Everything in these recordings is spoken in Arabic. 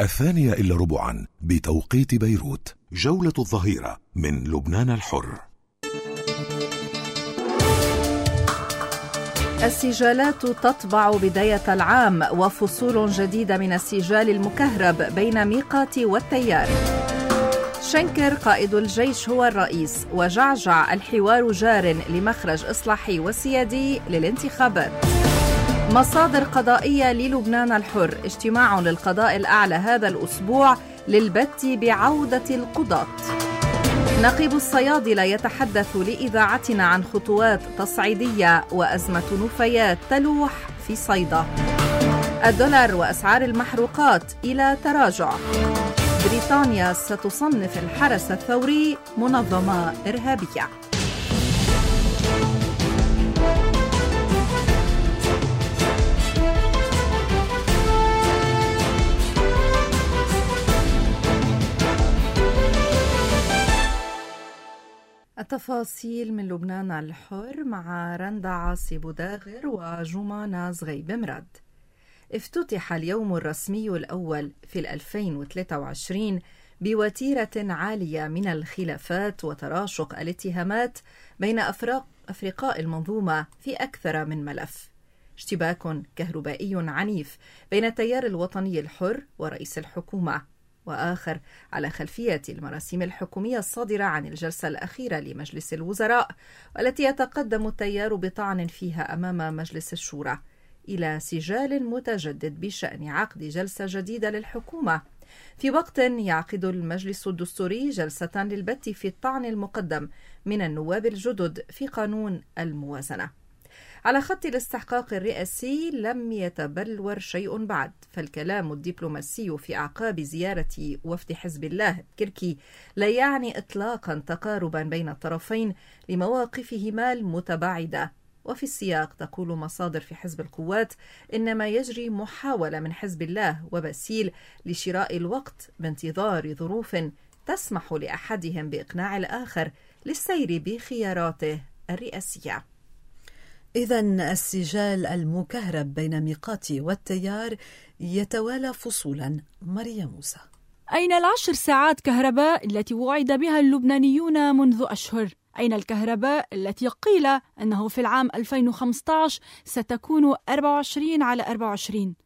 2:15 بتوقيت بيروت. جولة الظهيرة من لبنان الحر. السجالات تطبع بداية العام، وفصول جديدة من السجال المكهرب بين ميقات والتيار. شنكر قائد الجيش هو الرئيس، وجعجع الحوار جار لمخرج إصلاحي وسيادي للانتخابات. مصادر قضائية للبنان الحر: اجتماع للقضاء الأعلى هذا الأسبوع للبت بعودة القضاة. نقيب الصيادلة يتحدث لإذاعتنا عن خطوات تصعيدية وأزمة نفايات تلوح في صيدا. الدولار وأسعار المحروقات إلى تراجع. بريطانيا ستصنف الحرس الثوري منظمة إرهابية. التفاصيل من لبنان الحر مع رندا عاصي بوداغر وجمانة زغيب مراد. افتتح اليوم الرسمي الأول في 2023 بوتيرة عالية من الخلافات وتراشق الاتهامات بين أفرقاء المنظومة في أكثر من ملف. اشتباك كهربائي عنيف بين التيار الوطني الحر ورئيس الحكومة، وآخر على خلفية المراسيم الحكومية الصادرة عن الجلسة الأخيرة لمجلس الوزراء، والتي يتقدم التيار بطعن فيها أمام مجلس الشورى، إلى سجال متجدد بشأن عقد جلسة جديدة للحكومة، في وقت يعقد المجلس الدستوري جلسة للبت في الطعن المقدم من النواب الجدد في قانون الموازنة. على خط الاستحقاق الرئاسي لم يتبلور شيء بعد، فالكلام الدبلوماسي في أعقاب زيارة وفد حزب الله كركي لا يعني إطلاقا تقاربا بين الطرفين لمواقفهما المتباعدة. وفي السياق تقول مصادر في حزب القوات إنما يجري محاولة من حزب الله وبسيل لشراء الوقت بانتظار ظروف تسمح لأحدهم بإقناع الآخر للسير بخياراته الرئاسية. إذن السجال المكهرب بين ميقاتي والتيار يتوالى فصولا. مريم موسى: أين 10 ساعات كهرباء التي وعد بها اللبنانيون منذ أشهر؟ أين الكهرباء التي قيل أنه في العام 2015 ستكون 24/24؟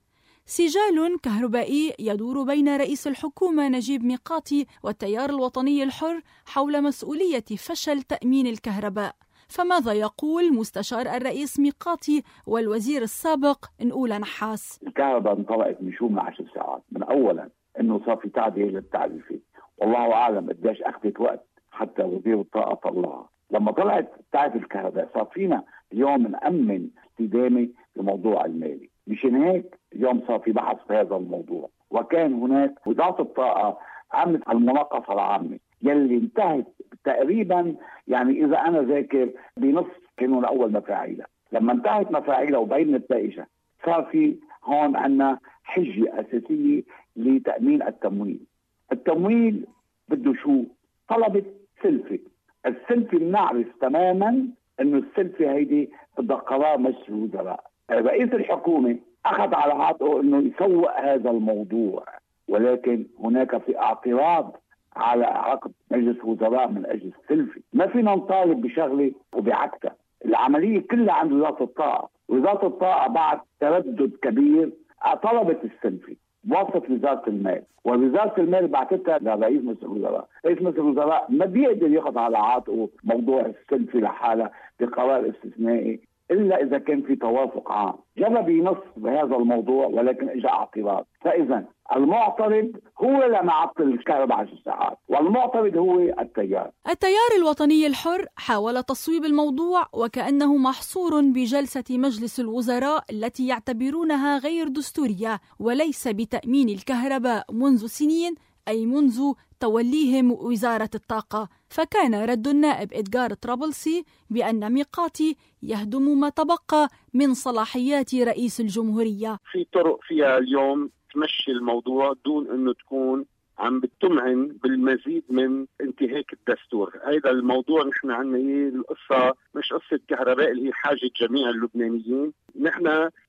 سجال كهربائي يدور بين رئيس الحكومة نجيب ميقاتي والتيار الوطني الحر حول مسؤولية فشل تأمين الكهرباء. فماذا يقول مستشار الرئيس ميقاتي والوزير السابق نقول نحاس؟ الكهرباء انطلقت من 10 ساعات. من أولا أنه صار في تعديل للتعريفة، والله أعلم قديش أخذت وقت حتى وزير الطاقة طلعها. لما طلعت تعرف الكهرباء صار فينا اليوم نأمن استدامة بموضوع المالي. مشان هيك اليوم صار في بحث في هذا الموضوع، وكان هناك وزارة الطاقة عملت المناقصة العامة يلي انتهت تقريبا، يعني إذا أنا ذاكر بنصف كانوا أول مفاعيلها. لما انتهت مفاعيلها وبين النتائج صار في هون عنا حجة أساسية لتأمين التمويل. التمويل بده شو؟ طلبت سلفة. السلفة بنعرف تماما إنه السلفة هيدي بدها قرار مجلس الوزراء. رئيس الحكومة أخذ على عاتقه إنه يسوق هذا الموضوع، ولكن هناك في اعتراض على عقد مجلس وزراء من أجل السلفي. ما فينا نطالب بشغلة وبعكتها. العملية كلها عند وزارة الطاقة. وزارة الطاقة بعد تردد كبير طلبت السلفي، وصلت وزارة المال، ووزارة المال بعثتها لرئيس مجلس الوزراء. رئيس مجلس الوزراء ما بيقدر ياخذ على عاتقه موضوع السلفي لحالها بقرار استثنائي إلا إذا كان في توافق عام. جرب ينص بهذا الموضوع ولكن إجا اعتراض. فإذا المعترض هو لما عطل الكهرباء 10 ساعات، والمعترض هو التيار. التيار الوطني الحر حاول تصويب الموضوع وكأنه محصور بجلسة مجلس الوزراء التي يعتبرونها غير دستورية، وليس بتأمين الكهرباء منذ سنين، أي منذ توليهم وزارة الطاقة. فكان رد النائب إدغار طرابلسي بأن ميقاتي يهدم ما تبقى من صلاحيات رئيس الجمهورية. في طرق فيها اليوم تمشي الموضوع دون أنه تكون عم بتمعن بالمزيد من انتهاك الدستور. هذا الموضوع نحن عنا القصة مش قصة كهرباء اللي هي حاجة جميع اللبنانيين. نحن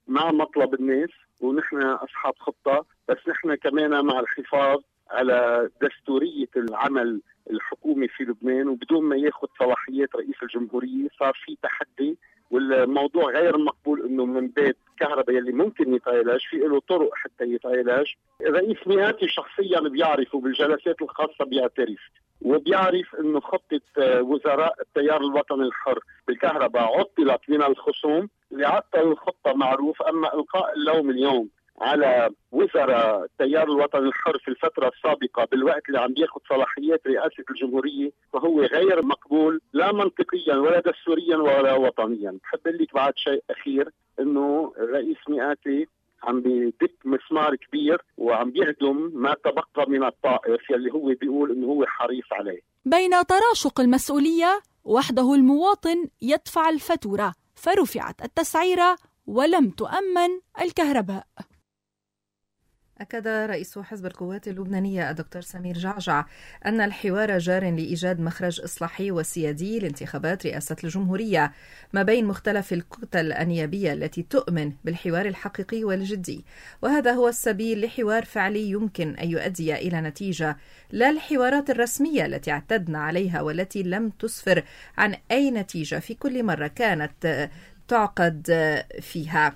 مع مطلب الناس ونحن أصحاب خطة، بس نحن كمان مع الحفاظ على دستورية العمل الحكومي في لبنان وبدون ما ياخذ صلاحيات رئيس الجمهورية. صار في تحدي والموضوع غير مقبول انه من بيت كهرباء يلي ممكن يتعالج في له طرق حتى يتعالج. رئيس مئاتي شخصيا بيعرف وبالجلسات الخاصة بيعترف وبيعرف انه خطة وزراء التيار الوطني الحر بالكهرباء عطلت من الخصوم. اللي عطل الخطة معروف، اما القاء اللوم اليوم على وزراء التيار الوطني الحر في الفترة السابقة بالوقت اللي عم بياخد صلاحيات رئاسة الجمهورية فهو غير مقبول لا منطقيا ولا دستوريا ولا وطنيا. بحب لك بعد شيء أخير إنه الرئيس مئاتي عم بيدق مسمار كبير وعم بيهدم ما تبقى من الطائف يلي هو بيقول إنه هو حريص عليه. بين تراشق المسؤولية وحده المواطن يدفع الفاتورة، فرفعت التسعيرة ولم تؤمن الكهرباء. أكد رئيس حزب القوات اللبنانية الدكتور سمير جعجع أن الحوار جار لإيجاد مخرج إصلاحي وسيادي لانتخابات رئاسة الجمهورية ما بين مختلف الكتل النيابية التي تؤمن بالحوار الحقيقي والجدي، وهذا هو السبيل لحوار فعلي يمكن أن يؤدي إلى نتيجة، لا الحوارات الرسمية التي اعتدنا عليها والتي لم تسفر عن أي نتيجة في كل مرة كانت تعقد فيها.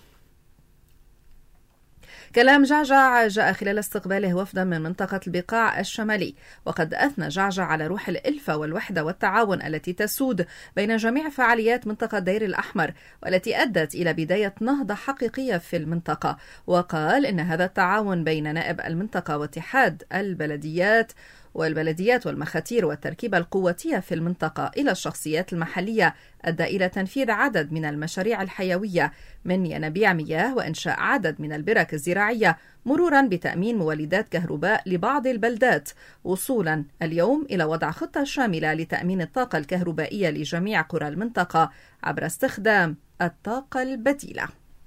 كلام جعجع جاء خلال استقباله وفدا من منطقة البقاع الشمالي، وقد أثنى جعجع على روح الألفة والوحدة والتعاون التي تسود بين جميع فعاليات منطقة دير الأحمر والتي أدت إلى بداية نهضة حقيقية في المنطقة، وقال إن هذا التعاون بين نائب المنطقة واتحاد البلديات والمخاتير والتركيبة القوتية في المنطقة إلى الشخصيات المحلية أدى إلى تنفيذ عدد من المشاريع الحيوية من ينابيع مياه وإنشاء عدد من البرك الزراعية مرورا بتأمين مولدات كهرباء لبعض البلدات، وصولا اليوم إلى وضع خطة شاملة لتأمين الطاقة الكهربائية لجميع قرى المنطقة عبر استخدام الطاقة البديلة.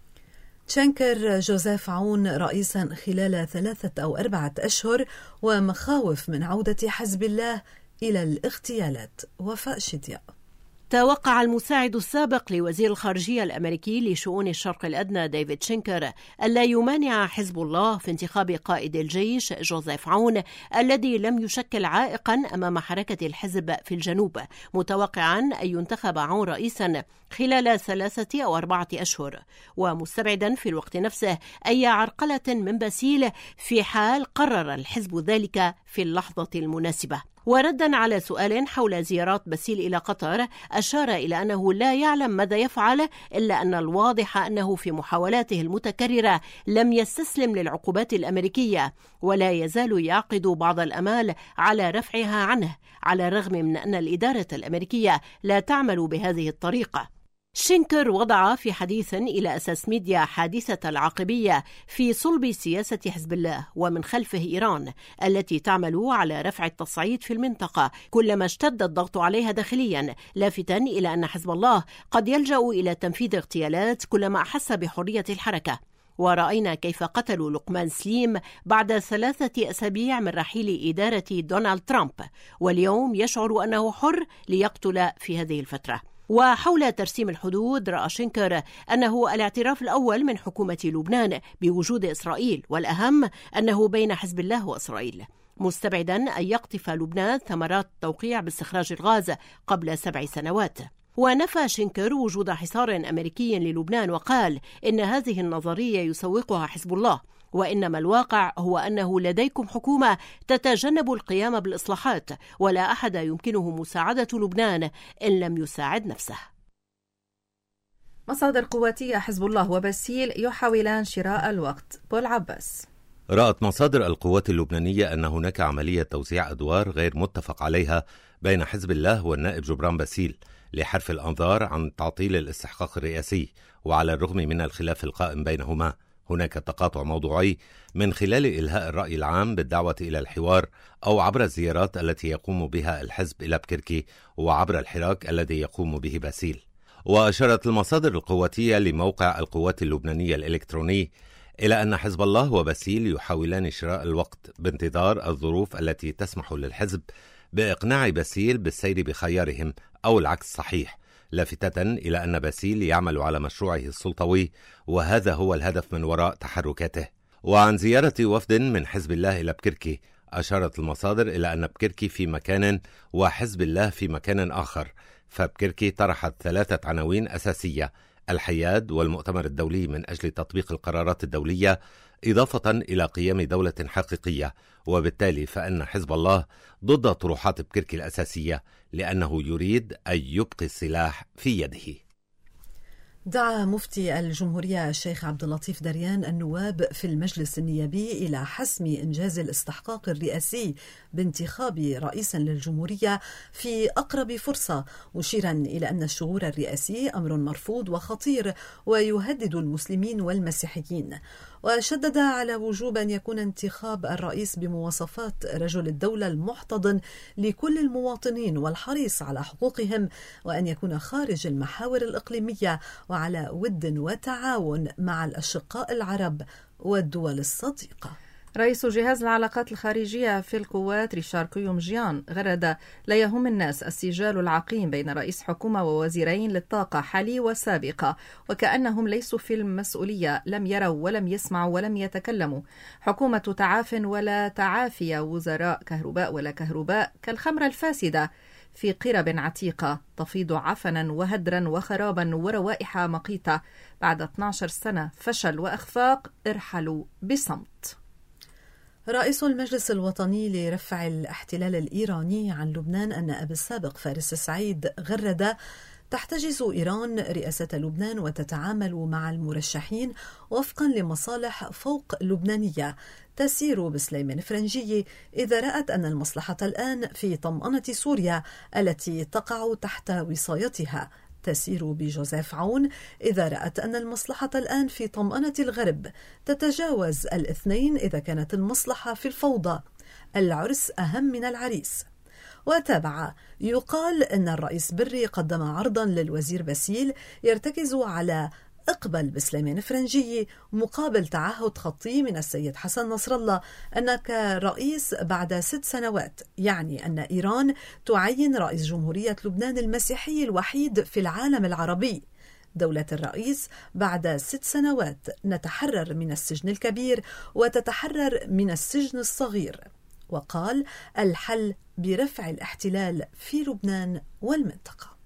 شنكر جوزيف عون رئيسا خلال 3 أو 4 أشهر ومخاوف من عودة حزب الله إلى الاغتيالات. وفاء شدياء. توقع المساعد السابق لوزير الخارجية الأمريكي لشؤون الشرق الأدنى ديفيد شينكر ألا يمانع حزب الله في انتخاب قائد الجيش جوزيف عون الذي لم يشكل عائقا أمام حركة الحزب في الجنوب، متوقعا أن ينتخب عون رئيسا خلال 3 أو 4 أشهر، ومستبعدا في الوقت نفسه أي عرقلة من باسيل في حال قرر الحزب ذلك في اللحظة المناسبة. وردا على سؤال حول زيارات باسيل إلى قطر أشار إلى أنه لا يعلم ماذا يفعل، إلا أن الواضح أنه في محاولاته المتكررة لم يستسلم للعقوبات الأمريكية ولا يزال يعقد بعض الأمال على رفعها عنه، على الرغم من أن الإدارة الأمريكية لا تعمل بهذه الطريقة. شينكر وضع في حديث إلى أساس ميديا حادثة العاقبية في صلب سياسة حزب الله ومن خلفه إيران التي تعمل على رفع التصعيد في المنطقة كلما اشتد الضغط عليها داخليا، لافتاً إلى أن حزب الله قد يلجأ إلى تنفيذ اغتيالات كلما أحس بحرية الحركة. ورأينا كيف قتلوا لقمان سليم بعد 3 أسابيع من رحيل إدارة دونالد ترامب، واليوم يشعر أنه حر ليقتل في هذه الفترة. وحول ترسيم الحدود رأى شينكر أنه الاعتراف الأول من حكومة لبنان بوجود إسرائيل، والأهم أنه بين حزب الله وإسرائيل، مستبعدا أن يقطف لبنان ثمرات التوقيع باستخراج الغاز قبل 7 سنوات. ونفى شينكر وجود حصار أمريكي للبنان وقال إن هذه النظرية يسوقها حزب الله، وإنما الواقع هو أنه لديكم حكومة تتجنب القيام بالإصلاحات، ولا أحد يمكنه مساعدة لبنان إن لم يساعد نفسه. مصادر قواتية حزب الله وباسيل يحاولان شراء الوقت. بول عباس. رأت مصادر القوات اللبنانية أن هناك عملية توزيع أدوار غير متفق عليها بين حزب الله والنائب جبران باسيل لحرف الأنظار عن تعطيل الاستحقاق الرئاسي، وعلى الرغم من الخلاف القائم بينهما هناك تقاطع موضوعي من خلال إلهاء الرأي العام بالدعوة إلى الحوار أو عبر الزيارات التي يقوم بها الحزب إلى بكركي وعبر الحراك الذي يقوم به باسيل. وأشارت المصادر القواتية لموقع القوات اللبنانية الإلكتروني إلى أن حزب الله وباسيل يحاولان شراء الوقت بانتظار الظروف التي تسمح للحزب بإقناع باسيل بالسير بخيارهم، أو العكس صحيح، لافتة إلى أن باسيل يعمل على مشروعه السلطوي، وهذا هو الهدف من وراء تحركاته. وعن زيارة وفد من حزب الله إلى بكركي، أشارت المصادر إلى أن بكركي في مكان وحزب الله في مكان آخر. فبكركي طرحت 3 عناوين أساسية: الحياد والمؤتمر الدولي من أجل تطبيق القرارات الدولية، إضافة إلى قيام دولة حقيقية. وبالتالي فإن حزب الله ضد طروحات بكركي الأساسية، لأنه يريد أن يبقي السلاح في يده. دعا مفتي الجمهورية الشيخ عبد اللطيف دريان النواب في المجلس النيابي إلى حسم إنجاز الاستحقاق الرئاسي بانتخاب رئيس للجمهورية في أقرب فرصة، مشيرا إلى أن الشغور الرئاسي أمر مرفوض وخطير ويهدد المسلمين والمسيحيين. وشدد على وجوب أن يكون انتخاب الرئيس بمواصفات رجل الدولة المحتضن لكل المواطنين والحريص على حقوقهم، وأن يكون خارج المحاور الإقليمية وعلى ود وتعاون مع الأشقاء العرب والدول الصديقة. رئيس جهاز العلاقات الخارجية في القوات ريشار كيومجيان غرد: لا يهم الناس السجال العقيم بين رئيس حكومة ووزيرين للطاقة حالي وسابقة، وكأنهم ليسوا في المسؤولية، لم يروا ولم يسمعوا ولم يتكلموا. حكومة تعاف ولا تعافي، وزراء كهرباء ولا كهرباء، كالخمرة الفاسدة في قرب عتيقة تفيض عفنا وهدرا وخرابا وروائح مقيتة. بعد 12 سنة فشل وإخفاق ارحلوا بصمت. رئيس المجلس الوطني لرفع الاحتلال الإيراني عن لبنان النائب السابق فارس السعيد غرد: تحتجز إيران رئاسة لبنان وتتعامل مع المرشحين وفقا لمصالح فوق لبنانية تسير بسليمان فرنجي إذا رأت أن المصلحة الآن في طمأنة سوريا التي تقع تحت وصايتها، تسير بجوزيف عون إذا رأت أن المصلحة الآن في طمأنة الغرب، تتجاوز الاثنين إذا كانت المصلحة في الفوضى. العرس أهم من العريس. وتابع: يقال أن الرئيس بري قدم عرضا للوزير باسيل يرتكز على اقبل بسليمان فرنجي مقابل تعهد خطي من السيد حسن نصر الله أنك رئيس بعد 6 سنوات، يعني أن إيران تعين رئيس جمهورية لبنان المسيحي الوحيد في العالم العربي. دولة الرئيس بعد 6 سنوات نتحرر من السجن الكبير وتتحرر من السجن الصغير. وقال: الحل برفع الاحتلال في لبنان والمنطقة.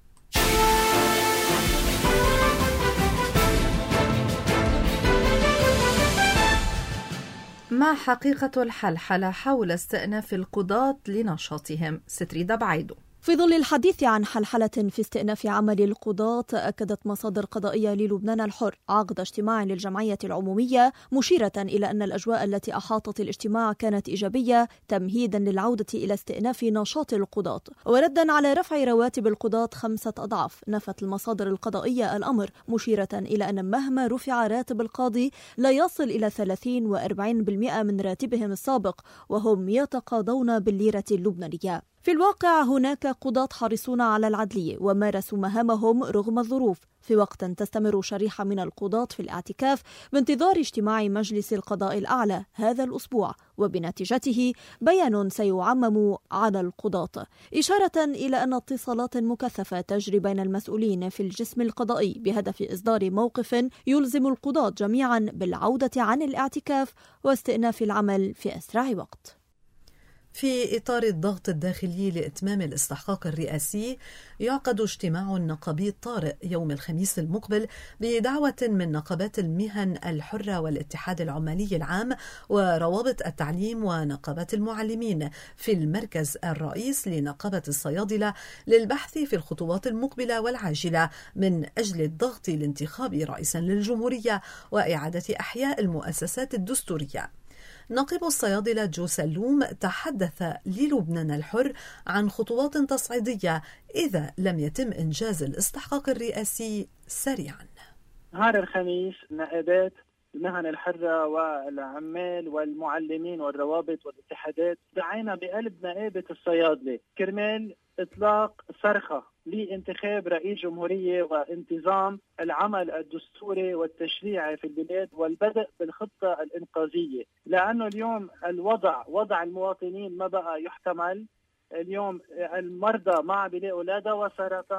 ما حقيقة الحلحلة حول استئناف القضاة لنشاطهم؟ ستريدا بعيدو. في ظل الحديث عن حلحلة في استئناف عمل القضاة، أكدت مصادر قضائية للبنان الحر عقد اجتماع للجمعية العمومية، مشيرة إلى أن الأجواء التي أحاطت الاجتماع كانت إيجابية تمهيدا للعودة إلى استئناف نشاط القضاة. وردا على رفع رواتب القضاة 5 أضعاف، نفت المصادر القضائية الأمر، مشيرة إلى أن مهما رفع راتب القاضي لا يصل إلى 30 و40% من راتبهم السابق، وهم يتقاضون بالليرة اللبنانية. في الواقع هناك قضاة حريصون على العدلية ومارسوا مهامهم رغم الظروف، في وقت تستمر شريحة من القضاة في الاعتكاف بانتظار اجتماع مجلس القضاء الأعلى هذا الأسبوع، وبنتيجته بيان سيعمم على القضاة، إشارة إلى أن اتصالات مكثفة تجري بين المسؤولين في الجسم القضائي بهدف إصدار موقف يلزم القضاة جميعا بالعودة عن الاعتكاف واستئناف العمل في أسرع وقت. في إطار الضغط الداخلي لإتمام الاستحقاق الرئاسي، يعقد اجتماع نقابي طارئ يوم الخميس المقبل بدعوة من نقابات المهن الحرة والاتحاد العمالي العام وروابط التعليم ونقابات المعلمين في المركز الرئيس لنقابة الصيادلة للبحث في الخطوات المقبلة والعاجلة من أجل الضغط لانتخاب رئيس للجمهورية وإعادة إحياء المؤسسات الدستورية. نقيب الصيادلة جو سلوم تحدث للبنان الحر عن خطوات تصعيدية إذا لم يتم إنجاز الاستحقاق الرئاسي سريعا. نهار الخميس نائبات المهن الحرة والعمال والمعلمين والروابط والاتحادات دعينا بقلب نائبة الصيادلة كرمال إطلاق صرخة لانتخاب رئيس جمهورية وانتظام العمل الدستوري والتشريعي في البلاد والبدء بالخطة الإنقاذية، لأنه اليوم وضع المواطنين ما بقى يحتمل. اليوم المرضى ما بيلاقوا لا دواء سرطان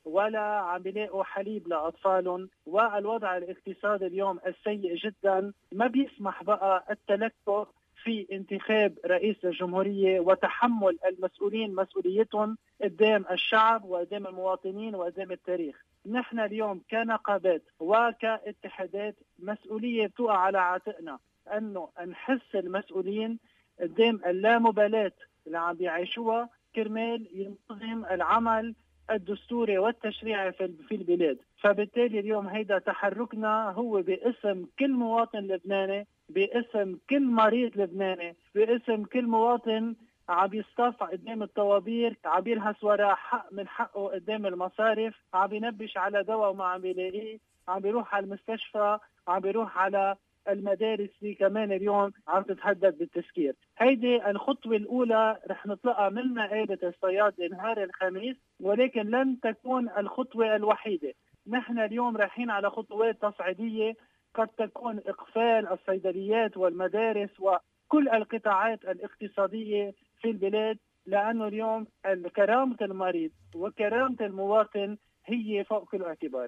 ولا عم بيلاقوا حليب لأطفالهم، والوضع الاقتصادي اليوم السيء جدا ما بيسمح بقى التلكؤ في انتخاب رئيس الجمهورية وتحمل المسؤولين مسؤوليتهم قدام الشعب وقدام المواطنين وقدام التاريخ. نحن اليوم كنقابات وكاتحادات مسؤولية بتوقع على عاتقنا أنه نحس المسؤولين قدام اللامبالاة اللي عم بيعيشوها كرمال ينتظم العمل الدستوري والتشريعي في البلاد. فبالتالي اليوم هيدا تحركنا هو باسم كل مواطن لبناني، باسم كل مريض لبناني، باسم كل مواطن عم يصطف قدام الطوابير، عم يلهس وراء حق من حقه قدام المصارف، عم ينبش على دواء وما عم بيلاقيه، عم بيروح على المستشفى، عم بيروح على المدارس اللي كمان اليوم عم تتهدد بالتسكير. هيدي الخطوة الأولى رح نطلقها من نقابة الصيادلة نهار الخميس، ولكن لن تكون الخطوة الوحيدة. نحن اليوم رايحين على خطوات تصعيدية قد تكون إقفال الصيدليات والمدارس وكل القطاعات الاقتصادية في البلاد، لأنه اليوم كرامة المريض وكرامة المواطن هي فوق كل اعتبار.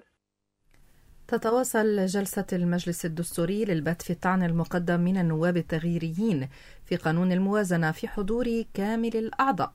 تتواصل جلسة المجلس الدستوري للبت في الطعن المقدم من النواب التغييريين في قانون الموازنة في حضور كامل الأعضاء.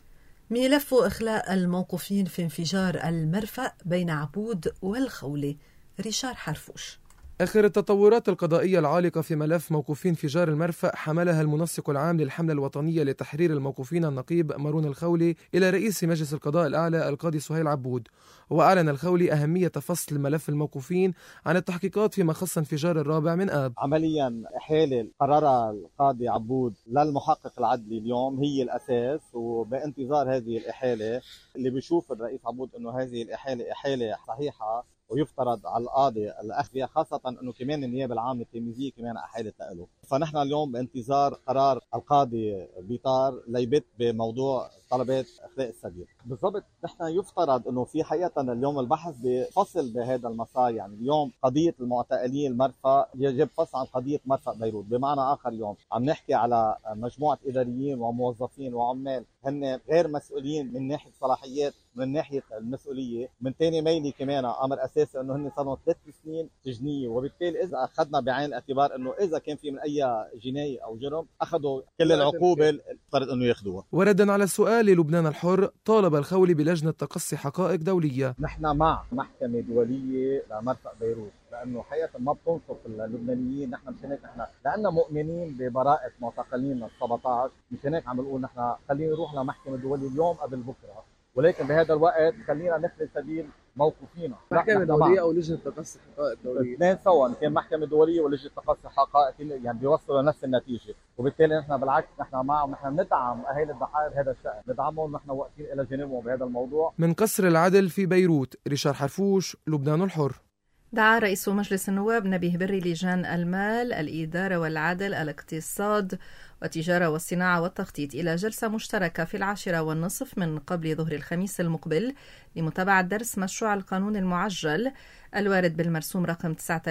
ملف إخلاء الموقوفين في انفجار المرفأ بين عبود والخولي. ريشار حرفوش. آخر التطورات القضائية العالقة في ملف موقوفين انفجار المرفأ حملها المنسق العام للحملة الوطنية لتحرير الموقوفين النقيب مارون الخولي إلى رئيس مجلس القضاء الأعلى القاضي سهيل عبود. وأعلن الخولي أهمية فصل ملف الموقوفين عن التحقيقات فيما خص انفجار الرابع من آب. عمليا إحالة قرار القاضي عبود للمحقق العدلي اليوم هي الأساس، وبانتظار هذه الإحالة اللي بيشوف الرئيس عبود أنه هذه الإحالة إحالة صحيحة ويفترض على القاضي الأخذ فيها، خاصة أنه كمان النيابة العامة التلميذية كمان أحالت له. فنحن اليوم بانتظار قرار القاضي بيطار ليبت بموضوع طلبات إخلاء السبيل. بالضبط نحن يفترض أنه في حقيقة اليوم البحث بفصل بهذا المسار. يعني اليوم قضية المعتقلين المرفأ يجب فصل عن قضية مرفأ بيروت. بمعنى آخر اليوم عم نحكي على مجموعة إداريين وموظفين وعمال هن غير مسؤولين من ناحية صلاحيات، من ناحية المسؤولية، من تاني ميلي كمان أمر أساسي أنه هن صاروا 3 سنين سجنية. وبالتالي إذا أخذنا بعين الاعتبار أنه إذا كان في من أي جناية أو جرم أخذوا كل العقوبة افترض أنه ياخذوها. وردا على السؤال للبنان الحر، طالب الخولي بلجنة تقصي حقائق دولية. نحن مع محكمة دولية لمرفأ بيروت، لأنه حقيقة ما بتنصف اللبنانيين. نحن مشان هيك نحن لأننا مؤمنين ببراءة معتقلين ال 17، مشان هيك عم نقول نحن خلينا نروح لمحكمة دولية اليوم قبل بكرة، ولكن بهذا الوقت خلينا نخلي سبيل موقوفينا. محكمة دولية أو لجنة تقصي حقائق دولية، اثنين سوا، كان محكمة دولية ولجنة تقصي حقائق يعني بيوصلوا لنفس النتيجة. وبالتالي نحن بالعكس نحن معهم، نحن ندعم أهالي الضحايا هذا الشأن، ندعمهم، نحن واقفين إلى جانبهم بهذا الموضوع. من قصر العدل في بيروت، ريشار حرفوش، لبنان الحر. دعا رئيس مجلس النواب نبيه بري لجان المال، الإدارة والعدل، الاقتصاد والتجارة والصناعة والتخطيط إلى جلسة مشتركة في 10:30 من قبل ظهر الخميس المقبل لمتابعة درس مشروع القانون المعجل الوارد بالمرسوم رقم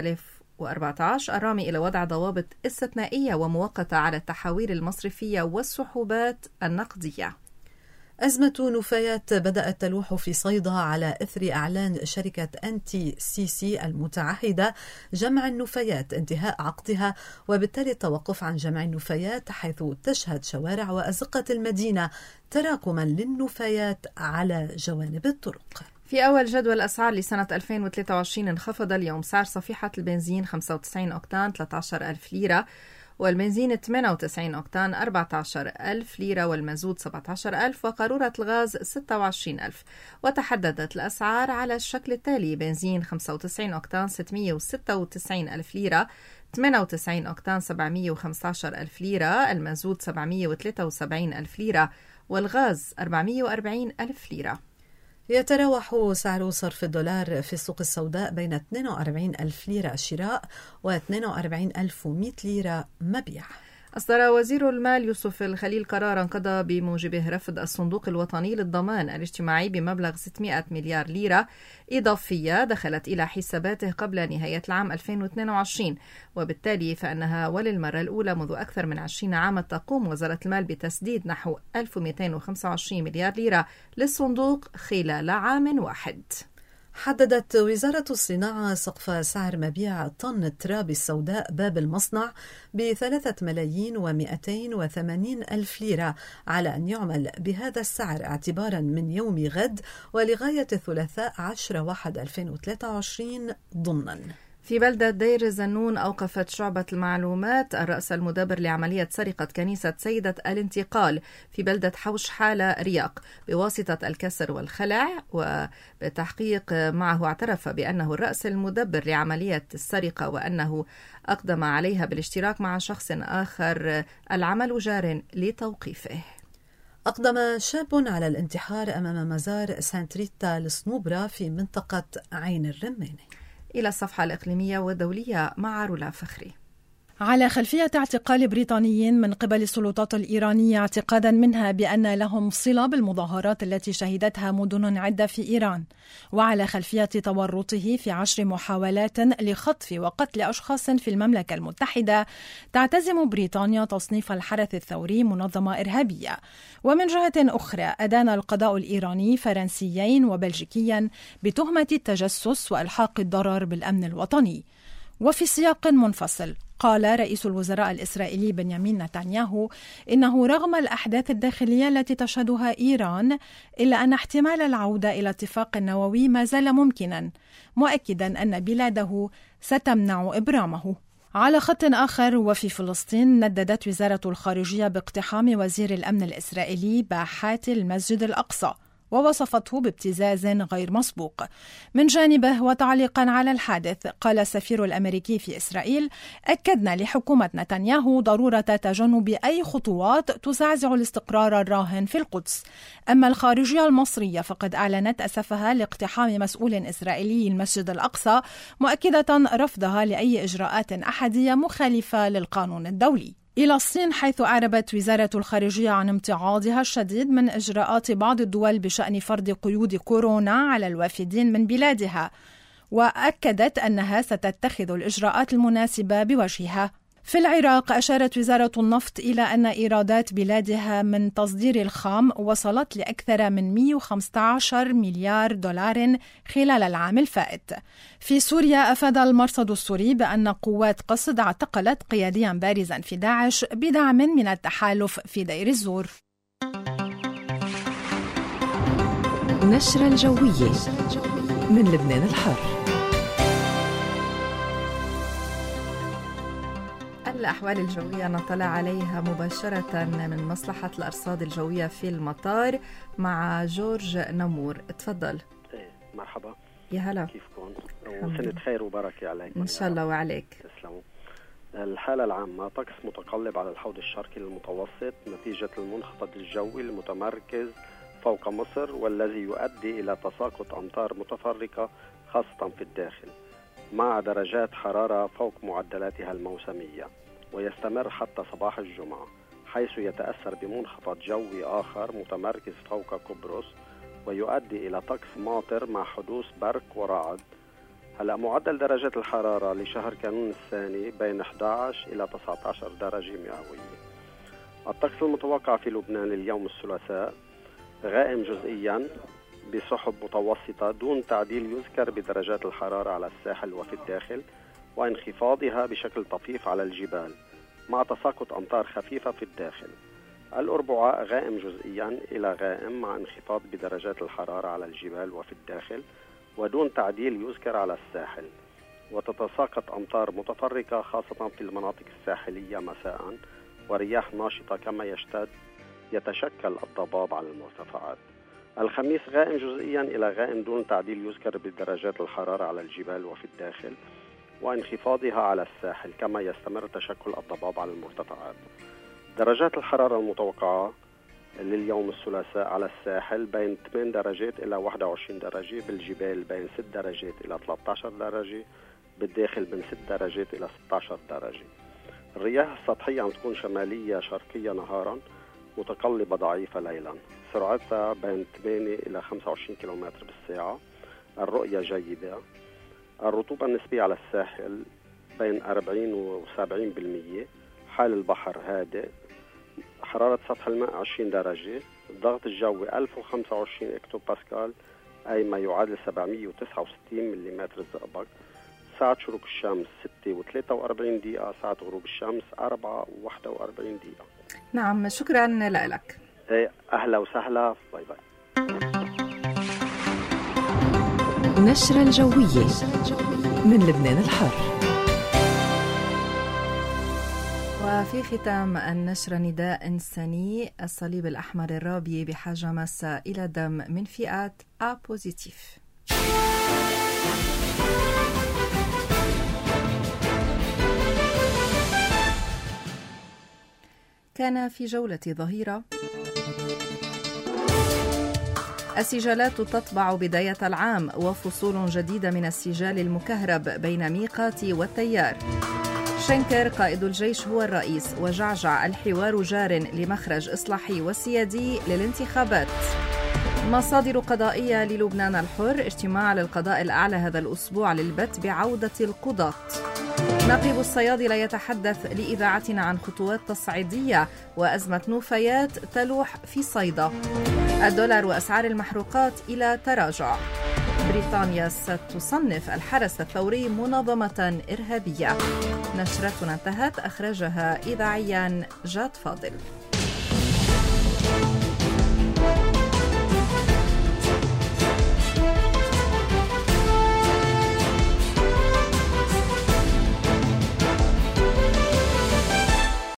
9014 الرامي إلى وضع ضوابط استثنائية ومؤقتة على التحويل المصرفية والسحوبات النقدية. أزمة نفايات بدأت تلوح في صيدا على إثر إعلان شركة NTCC المتعهدة جمع النفايات انتهاء عقدها، وبالتالي التوقف عن جمع النفايات، حيث تشهد شوارع وأزقة المدينة تراكما للنفايات على جوانب الطرق. في أول جدول الأسعار لسنة 2023 انخفض اليوم سعر صفيحة البنزين 95 أوكتان 13,000 ليرة، والبنزين 98 أوكتان 14,000 ليرة، والمازوت 17,000، وقارورة الغاز 26,000. وتحددت الأسعار على الشكل التالي: بنزين 95 أوكتان 696,000 ليرة، 98 أوكتان 715,000 ليرة، المازوت 773,000 ليرة، والغاز 440,000 ليرة. يتراوح سعر صرف الدولار في السوق السوداء بين 42,000 ليرة شراء و 42,100 ليرة مبيع. أصدر وزير المال يوسف الخليل قرارا قضى بموجبه رفض الصندوق الوطني للضمان الاجتماعي بمبلغ 600 مليار ليرة إضافية دخلت إلى حساباته قبل نهاية العام 2022، وبالتالي فإنها وللمرة الأولى منذ أكثر من 20 عاما تقوم وزارة المال بتسديد نحو 1225 مليار ليرة للصندوق خلال عام واحد. حددت وزارة الصناعة سقف سعر مبيع طن التراب السوداء باب المصنع ب3,280,000 ليرة على أن يعمل بهذا السعر اعتبارا من يوم غد ولغاية الثلاثاء 10/1/2023 ضمنا. في بلدة دير الزنون أوقفت شعبة المعلومات الرأس المدبر لعملية سرقة كنيسة سيدة الانتقال في بلدة حوش حالة رياق بواسطة الكسر والخلع، وبتحقيق معه اعترف بأنه الرأس المدبر لعملية السرقة وأنه أقدم عليها بالاشتراك مع شخص آخر، العمل جار لتوقيفه. أقدم شاب على الانتحار أمام مزار سانت ريتا الصنوبرة في منطقة عين الرماني. إلى الصفحة الإقليمية والدولية مع رولا فخري. على خلفية اعتقال بريطانيين من قبل السلطات الإيرانية اعتقادا منها بأن لهم صلة بالمظاهرات التي شهدتها مدن عدة في إيران، وعلى خلفية تورطه في 10 محاولات لخطف وقتل أشخاص في المملكة المتحدة، تعتزم بريطانيا تصنيف الحرس الثوري منظمة إرهابية. ومن جهة أخرى أدان القضاء الإيراني فرنسيين وبلجيكيا بتهمة التجسس وإلحاق الضرر بالأمن الوطني. وفي سياق منفصل قال رئيس الوزراء الإسرائيلي بنيامين نتنياهو إنه رغم الأحداث الداخلية التي تشهدها إيران إلا أن احتمال العودة إلى اتفاق نووي ما زال ممكنا، مؤكدا أن بلاده ستمنع إبرامه. على خط آخر وفي فلسطين نددت وزارة الخارجية باقتحام وزير الأمن الإسرائيلي باحات المسجد الأقصى ووصفته بابتزاز غير مسبوق. من جانبه وتعليقا على الحادث قال السفير الأمريكي في إسرائيل: أكدنا لحكومة نتنياهو ضرورة تجنب أي خطوات تزعزع الاستقرار الراهن في القدس. أما الخارجية المصرية فقد أعلنت أسفها لاقتحام مسؤول إسرائيلي المسجد الأقصى، مؤكدة رفضها لأي إجراءات أحادية مخالفة للقانون الدولي. إلى الصين، حيث أعربت وزارة الخارجية عن امتعاضها الشديد من إجراءات بعض الدول بشأن فرض قيود كورونا على الوافدين من بلادها، وأكدت أنها ستتخذ الإجراءات المناسبة بوجهها. في العراق أشارت وزارة النفط إلى أن إيرادات بلادها من تصدير الخام وصلت لأكثر من 115 مليار دولار خلال العام الفائت. في سوريا أفاد المرصد السوري بأن قوات قصد اعتقلت قياديا بارزا في داعش بدعم من التحالف في دير الزور. نشرة الجوية من لبنان الحر. الأحوال الجوية نطلع عليها مباشرة من مصلحة الأرصاد الجوية في المطار مع جورج نمور. تفضل. مرحبا. يا هلا. كيفكم؟ وسنة خير وبركة عليكم. إن شاء الله وعليك. تسلموا. الحالة العامة: طقس متقلب على الحوض الشرقي للمتوسط نتيجة المنخفض الجوي المتمركز فوق مصر، والذي يؤدي إلى تساقط أمطار متفرقة خاصة في الداخل، مع درجات حرارة فوق معدلاتها الموسمية، ويستمر حتى صباح الجمعة، حيث يتأثر بمنخفض جوي آخر متمركز فوق قبرص ويؤدي إلى طقس ماطر مع حدوث برق ورعد. هلأ معدل درجات الحرارة لشهر كانون الثاني بين 11 إلى 19 درجة مئوية. الطقس المتوقع في لبنان اليوم الثلاثاء: غائم جزئيا بسحب متوسطة دون تعديل يذكر بدرجات الحرارة على الساحل وفي الداخل، وانخفاضها بشكل طفيف على الجبال مع تساقط أمطار خفيفة في الداخل. الأربعاء غائم جزئيا إلى غائم مع انخفاض بدرجات الحرارة على الجبال وفي الداخل ودون تعديل يذكر على الساحل، وتتساقط أمطار متفرقة خاصة في المناطق الساحلية مساء، ورياح ناشطة كما يتشكل الضباب على المرتفعات. الخميس غائم جزئيا إلى غائم دون تعديل يذكر بدرجات الحرارة على الجبال وفي الداخل وانخفاضها على الساحل، كما يستمر تشكل الضباب على المرتفعات. درجات الحرارة المتوقعة لليوم الثلاثاء على الساحل بين 8 درجات إلى 21 درجة، بالجبال بين 6 درجات إلى 13 درجة، بالداخل من 6 درجات إلى 16 درجة. الرياح السطحية عم تكون شمالية شرقية نهارا، متقلبة ضعيفة ليلا، سرعتها بين 8 إلى 25 كيلومتر بالساعة. الرؤية جيدة. الرطوبة النسبية على الساحل بين 40 و 70%. حال البحر هادئ. حرارة سطح الماء 20 درجة. الضغط الجوي 1025 اكتو باسكال، أي ما يعادل 769 ملم الزئبق. ساعة شروق الشمس 6:43 دقيقة، ساعة غروب الشمس 4:41 دقيقة. نعم، شكرا لك. أهلا وسهلا، باي باي. نشرة الجوية من لبنان الحر. وفي ختام النشرة نداء إنساني. الصليب الأحمر الرابي بحاجة ماسة إلى دم من فئات A بوزيتيف. كان في جولة ظهيرة السجالات تطبع بداية العام، وفصول جديدة من السجال المكهرب بين ميقات والتيار. شنكر قائد الجيش هو الرئيس، وجعجع الحوار جار لمخرج إصلاحي وسيادي للانتخابات. مصادر قضائية للبنان الحر. اجتماع للقضاء الأعلى هذا الأسبوع للبت بعودة القضاة. نقيب الصيادلة يتحدث لإذاعتنا عن خطوات تصعيدية، وأزمة نوفيات تلوح في صيدا. الدولار وأسعار المحروقات إلى تراجع. بريطانيا ستصنف الحرس الثوري منظمة إرهابية. نشرتنا انتهت، أخرجها إذاعيا جاد فاضل.